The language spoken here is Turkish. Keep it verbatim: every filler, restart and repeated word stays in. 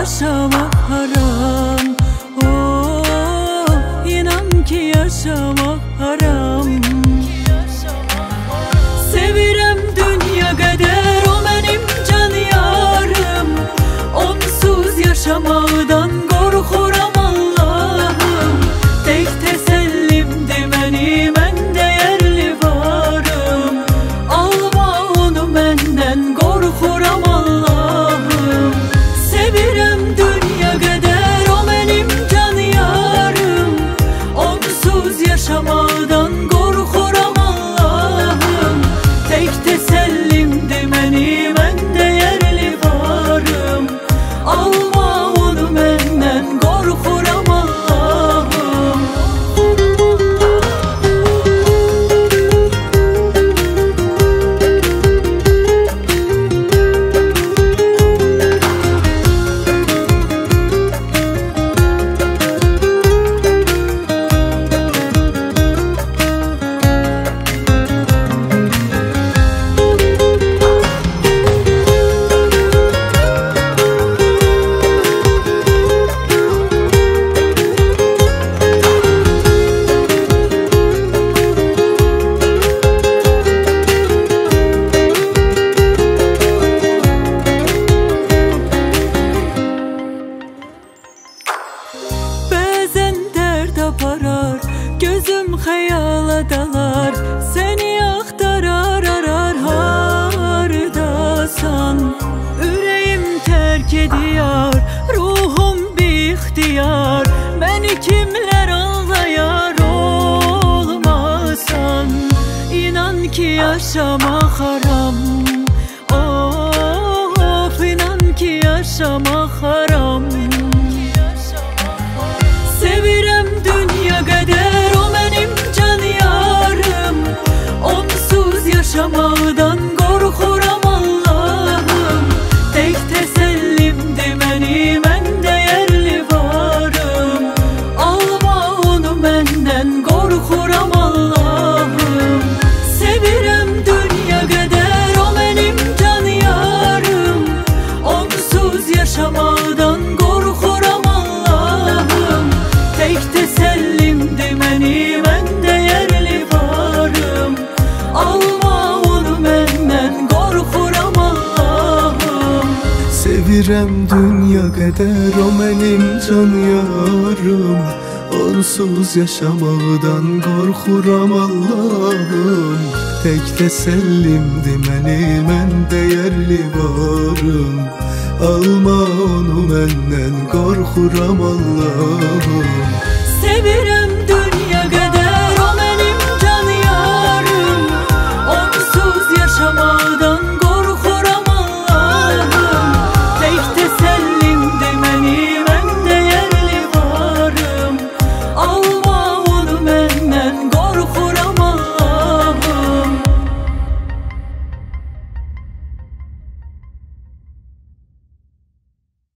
yaşamak haram. Oh, inan ki yaşamak haram. Sevirem dünya kadar o benim can yarım. Onsuz yaşamaqdan qorxuram Allah'ım. Tek tesellimdi məni, mən dəyərli varım. Alma onu məndən, qorxuram Allah'ım. Sevirem dünya kadar o benim can yarım. Onsuz yaşamaqdan qorxuram Allah'ım. Tek tesellimdi məni, mən dəyərli varım. Alma onu məndən, qorxuram Allah'ım. Bəzən dərd aparar, gözüm xəyala dalar. Səni axtarar, arar hardasan. Ürəyim tərk ediyar, ruhum bixtiyar. Məni kimlər anlayar olmasan. İnan ki yaşamaq haram. Of, inan ki yaşamaq haram. Sevirem dünya kadar o benim can yarım. Onsuz yaşamaqdan qorxuram Allah'ım. Tek tesellimdi məni, mən dəyərli varım. Alma onu məndən, qorxuram Allah'ım. Sevirem dünya kadar o benim can yarım. Onsuz yaşamaqdan qorxuram Allah'ım. Tek tesellimdi məni, mən dəyərli varım. Alma onu məndən, qorxuram Allah'ım. Sevirem dünya kadar o benim can yarım. Onsuz yaşamaqdan qorxuram Allah'ım. Tek tesellimdi məni, mən dəyərli varım. Alma onu məndən, qorxuram Allah'ım.